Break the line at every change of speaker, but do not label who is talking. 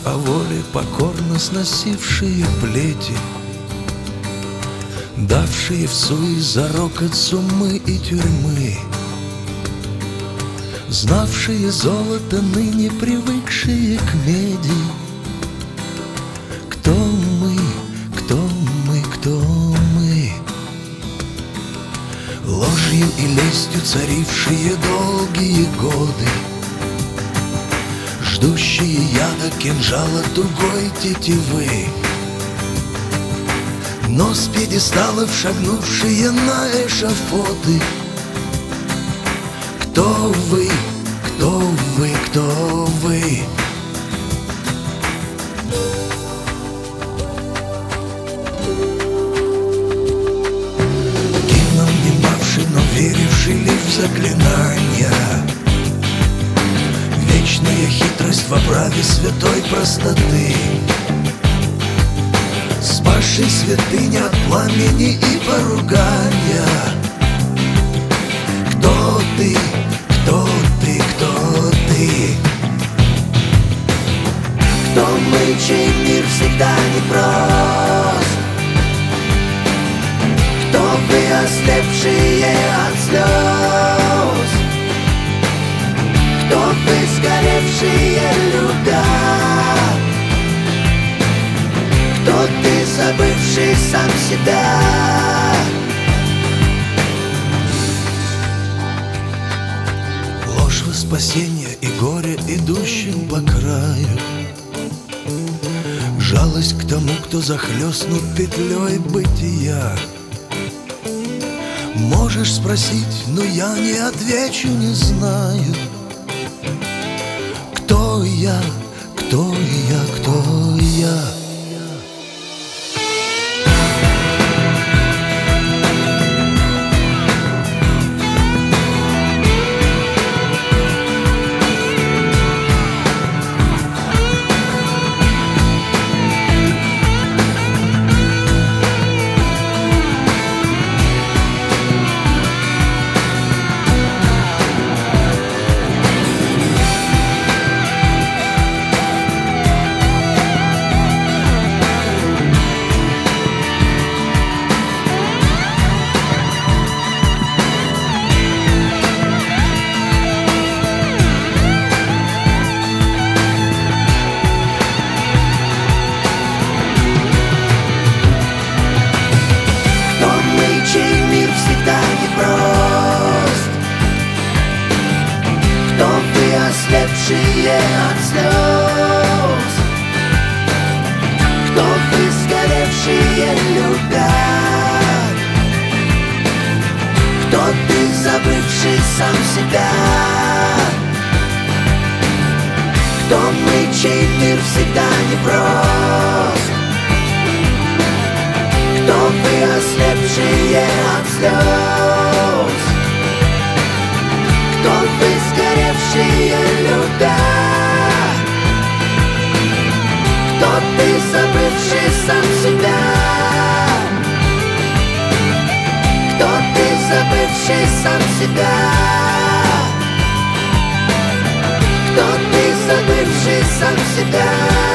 о воле, покорно сносившие плети, давшие в суе зарокот суммы и тюрьмы, знавшие золото, ныне привыкшие к меди. Кто мы, кто мы, кто мы? Ложью и лестью царившие долгие годы, ждущие яда кинжала тугой тетивы, но с пьедесталов шагнувшие на эшафоты. Кто вы, кто вы, кто вы? Гимном внимавший, но веривший лишь в заклинания, вечная хитрость в оправе святой простоты, спасший святыня от пламени и поругания. Кто ты? Кто ты? Кто ты? Кто мы, чей мир всегда непрост? Кто вы, ослепшие от слез? Кто вы, сгоревшие любя? Кто ты, забывший сам себя? Ложь во спасение и горе, идущим по краю, жалость к тому, кто захлестнут петлей бытия. Можешь спросить, но я не отвечу, не знаю. Кто я, кто я, кто я?
Ослепшие от слез, кто вы, сгоревшие любя? Кто ты, забывший сам себя? Кто мы, чей мир всегда непрост? Кто вы, ослепшие от слез? Кто вы, сгоревшие любя? Кто ты, забывший сам себя? Кто ты, забывший сам себя? Кто ты, забывший сам себя?